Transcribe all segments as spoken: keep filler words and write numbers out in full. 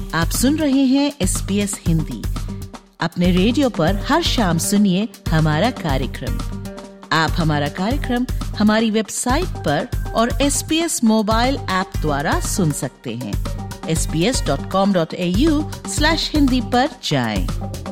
आप सुन रहे हैं एस बी एस हिंदी। अपने रेडियो पर हर शाम सुनिए हमारा कार्यक्रम। आप हमारा कार्यक्रम हमारी वेबसाइट पर और S B S mobile app द्वारा सुन सकते हैं। S B S dot com dot A U slash Hindi पर जाएं।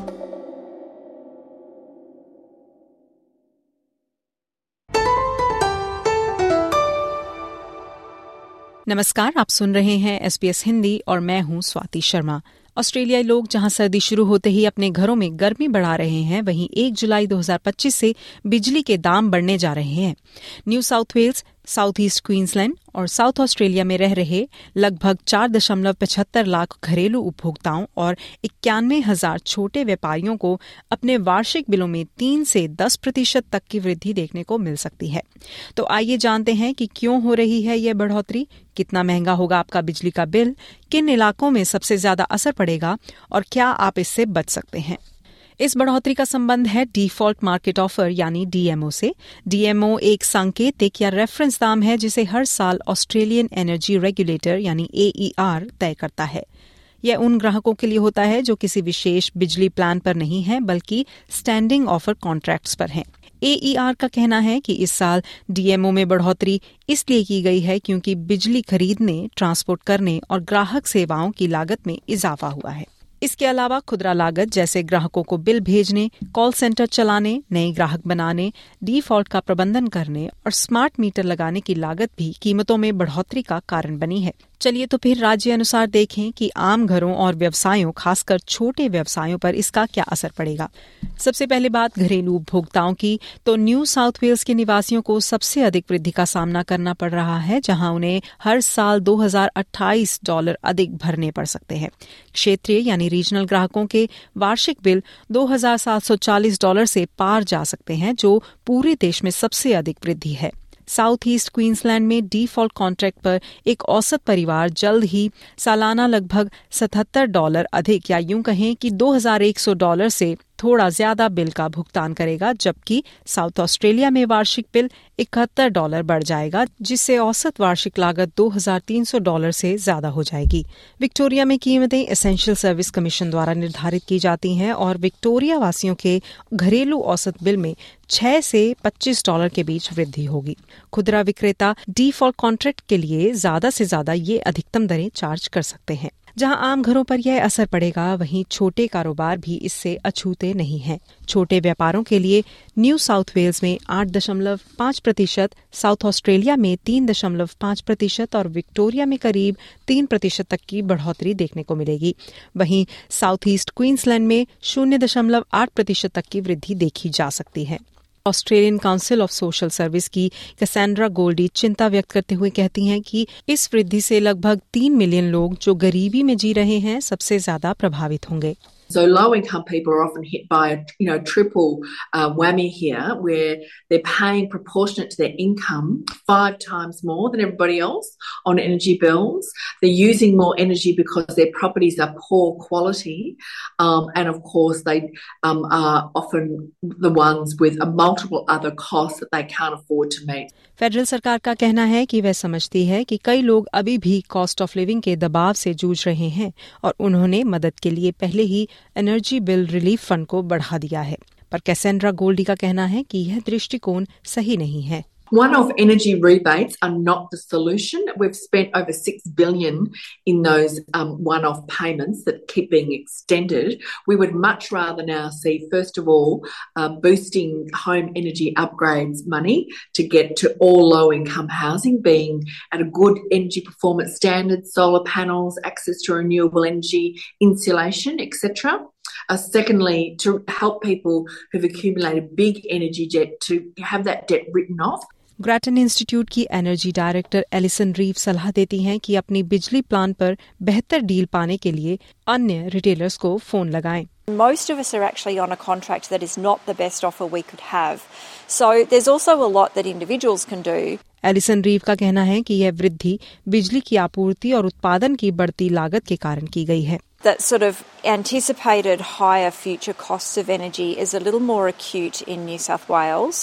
नमस्कार, आप सुन रहे हैं एस बी एस हिंदी और मैं हूं स्वाति शर्मा। ऑस्ट्रेलियाई लोग जहां सर्दी शुरू होते ही अपने घरों में गर्मी बढ़ा रहे हैं, वहीं एक जुलाई दो हज़ार पच्चीस से बिजली के दाम बढ़ने जा रहे हैं। New South Wales, South East Queensland और साउथ ऑस्ट्रेलिया में रह रहे लगभग चार दशमलव पचहत्तर लाख घरेलू उपभोक्ताओं और इक्यानवे हजार छोटे व्यापारियों को अपने वार्षिक बिलों में तीन से दस प्रतिशत तक की वृद्धि देखने को मिल सकती है। तो आइए जानते हैं कि क्यों हो रही है यह बढ़ोतरी, कितना महंगा होगा आपका बिजली का बिल, किन इलाकों में सबसे ज्यादा असर पड़ेगा और क्या आप इससे बच सकते हैं। इस बढ़ोतरी का संबंध है डिफॉल्ट मार्केट ऑफर यानी डी एम ओ से। डी एम ओ एक सांकेतिक या रेफरेंस दाम है जिसे हर साल ऑस्ट्रेलियन एनर्जी रेगुलेटर यानी ए ई आर तय करता है। यह उन ग्राहकों के लिए होता है जो किसी विशेष बिजली प्लान पर नहीं है बल्कि स्टैंडिंग ऑफर कॉन्ट्रैक्ट्स पर हैं। ए ई आर का कहना है कि इस साल डी एम ओ में बढ़ोतरी इसलिए की गई है क्योंकि बिजली खरीदने, ट्रांसपोर्ट करने और ग्राहक सेवाओं की लागत में इजाफा हुआ है। इसके अलावा खुदरा लागत जैसे ग्राहकों को बिल भेजने, कॉल सेंटर चलाने, नए ग्राहक बनाने, डिफॉल्ट का प्रबंधन करने और स्मार्ट मीटर लगाने की लागत भी कीमतों में बढ़ोतरी का कारण बनी है। चलिए तो फिर राज्य अनुसार देखें कि आम घरों और व्यवसायों, खासकर छोटे व्यवसायों पर इसका क्या असर पड़ेगा। सबसे पहले बात घरेलू उपभोक्ताओं की, तो न्यू साउथ वेल्स के निवासियों को सबसे अधिक वृद्धि का सामना करना पड़ रहा है, जहां उन्हें हर साल दो हज़ार अट्ठाईस डॉलर अधिक भरने पड़ सकते हैं। क्षेत्रीय यानी रीजनल ग्राहकों के वार्षिक बिल दो हज़ार सात सौ चालीस डॉलर से पार जा सकते हैं, जो पूरे देश में सबसे अधिक वृद्धि है। साउथ ईस्ट क्वींसलैंड में डिफॉल्ट कॉन्ट्रैक्ट पर एक औसत परिवार जल्द ही सालाना लगभग सतहत्तर डॉलर अधिक या यूं कहें कि दो हज़ार एक सौ डॉलर से थोड़ा ज्यादा बिल का भुगतान करेगा, जबकि साउथ ऑस्ट्रेलिया में वार्षिक बिल इकहत्तर डॉलर बढ़ जाएगा, जिससे औसत वार्षिक लागत दो हज़ार तीन सौ डॉलर से ज्यादा हो जाएगी। विक्टोरिया में कीमतें एसेंशियल सर्विस कमीशन द्वारा निर्धारित की जाती हैं और विक्टोरिया वासियों के घरेलू औसत बिल में छह से पच्चीस डॉलर के बीच वृद्धि होगी। खुदरा विक्रेता डिफॉल्ट कॉन्ट्रैक्ट के लिए ज्यादा से ज्यादा ये अधिकतम दरें चार्ज कर सकते हैं। जहां आम घरों पर यह असर पड़ेगा, वहीं छोटे कारोबार भी इससे अछूते नहीं हैं। छोटे व्यापारों के लिए न्यू साउथ वेल्स में आठ दशमलव पाँच प्रतिशत, साउथ ऑस्ट्रेलिया में तीन दशमलव पाँच प्रतिशत और विक्टोरिया में करीब तीन प्रतिशत तक की बढ़ोतरी देखने को मिलेगी। वहीं साउथ ईस्ट क्वींसलैंड में शून्य दशमलव आठ प्रतिशत तक की वृद्धि देखी जा सकती है। Australian Council of Social Service की कैसेंड्रा गोल्डी चिंता व्यक्त करते हुए कहती हैं कि इस वृद्धि से लगभग तीन मिलियन लोग जो गरीबी में जी रहे हैं सबसे ज्यादा प्रभावित होंगे। So low-income people are often hit by a you know triple uh, whammy here, where they're paying proportionate to their income five times more than everybody else on energy bills. They're using more energy because their properties are poor quality, um, and of course they um, are often the ones with a multiple other costs that they can't afford to meet. Federal सरकार का कहना है कि वह समझती है कि कई लोग अभी भी कॉस्ट ऑफ लिविंग के दबाव से जूझ रहे हैं और उन्होंने मदद के लिए पहले ही एनर्जी बिल रिलीफ फंड को बढ़ा दिया है। पर कैसेंड्रा गोल्डी का कहना है कि यह दृष्टिकोण सही नहीं है। One-off energy rebates are not the solution. We've spent over six billion dollars in those um, one-off payments that keep being extended. We would much rather now see, first of all, uh, boosting home energy upgrades money to get to all low-income housing being at a good energy performance standard, solar panels, access to renewable energy, insulation, et cetera. Uh, secondly, to help people who've accumulated big energy debt to have that debt written off. Grattan Institute की energy director Alison Reeve सलाह देती हैं कि अपनी बिजली plan पर बेहतर deal पाने के लिए अन्य रिटेलर्स को फोन लगाएं। Most of us are actually on a contract that is not the best offer we could have. So there's also a lot that individuals can do. Alison Reeve का कहना है कि यह वृद्धि बिजली की आपूर्ति और उत्पादन की बढ़ती लागत के कारण की गई है। That sort of anticipated higher future costs of energy is a little more acute in New South Wales.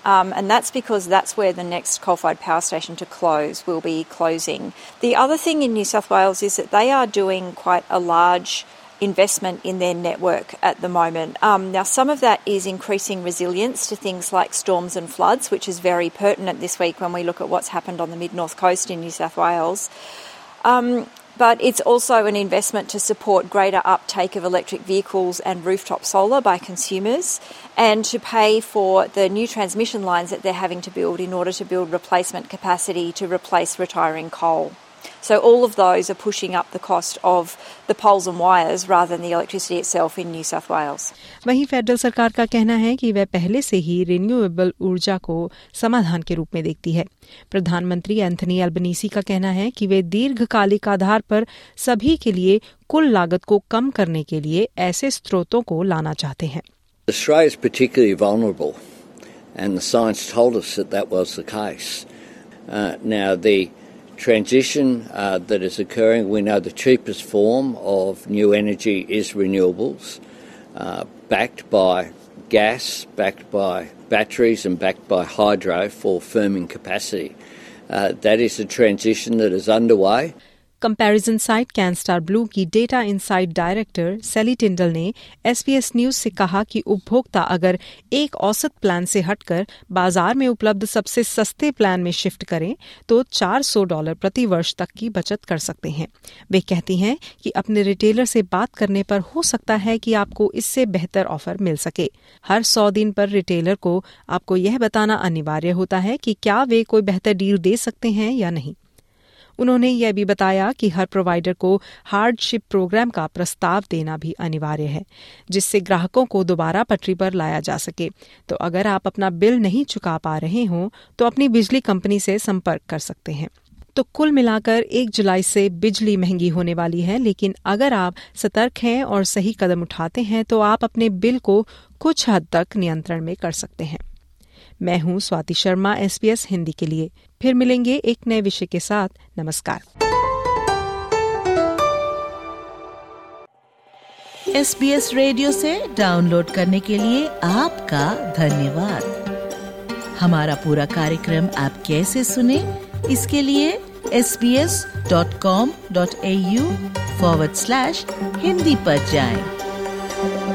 Um, and that's because that's where the next coal-fired power station to close will be closing. The other thing in New South Wales is that they are doing quite a large investment in their network at the moment. Um, now, some of that is increasing resilience to things like storms and floods, which is very pertinent this week when we look at what's happened on the mid-north coast in New South Wales. Um, But it's also an investment to support greater uptake of electric vehicles and rooftop solar by consumers, and to pay for the new transmission lines that they're having to build in order to build replacement capacity to replace retiring coal. So all of those are pushing up the cost of the poles and wires rather than the electricity itself in New South Wales. वहीं federal सरकार का कहना है कि वह पहले से ही renewable ऊर्जा को समाधान के रूप में देखती है। प्रधानमंत्री एंथनी एल्बनीसी का कहना है कि वे दीर्घकालिक आधार पर सभी के लिए कुल लागत को कम करने के लिए ऐसे स्रोतों को लाना चाहते हैं। Australia is particularly vulnerable, and the science told us that that was the case. Uh, now the transition uh, that is occurring, we know the cheapest form of new energy is renewables, uh, backed by gas, backed by batteries and backed by hydro for firming capacity. Uh, that is a transition that is underway. Comparison site Canstar Blue की data insight director Sally Tindall ने SBS news से कहा कि उपभोक्ता अगर एक औसत plan से हटकर बाजार में उपलब्ध सबसे सस्ते प्लान में शिफ्ट करें तो चार सौ डॉलर प्रति वर्ष तक की बचत कर सकते हैं। वे कहती हैं कि अपने रिटेलर से बात करने पर हो सकता है कि आपको इससे बेहतर ऑफर मिल सके। हर सौ दिन पर रिटेलर को आपको यह बताना अनिवार्य होता है कि क्या वे कोई बेहतर डील दे सकते हैं या नहीं। उन्होंने यह भी बताया कि हर प्रोवाइडर को हार्डशिप प्रोग्राम का प्रस्ताव देना भी अनिवार्य है, जिससे ग्राहकों को दोबारा पटरी पर लाया जा सके। तो अगर आप अपना बिल नहीं चुका पा रहे हों तो अपनी बिजली कंपनी से संपर्क कर सकते हैं। तो कुल मिलाकर एक जुलाई से बिजली महंगी होने वाली है, लेकिन अगर आप सतर्क हैं और सही कदम उठाते हैं तो आप अपने बिल को कुछ हद तक नियंत्रण में कर सकते हैं। मैं हूं स्वाति शर्मा, एसबीएस हिंदी के लिए। फिर मिलेंगे एक नए विषय के साथ। नमस्कार। एसबीएस रेडियो से डाउनलोड करने के लिए आपका धन्यवाद। हमारा पूरा कार्यक्रम आप कैसे सुने, इसके लिए S B S dot com dot A U forward slash Hindi पर जाएं।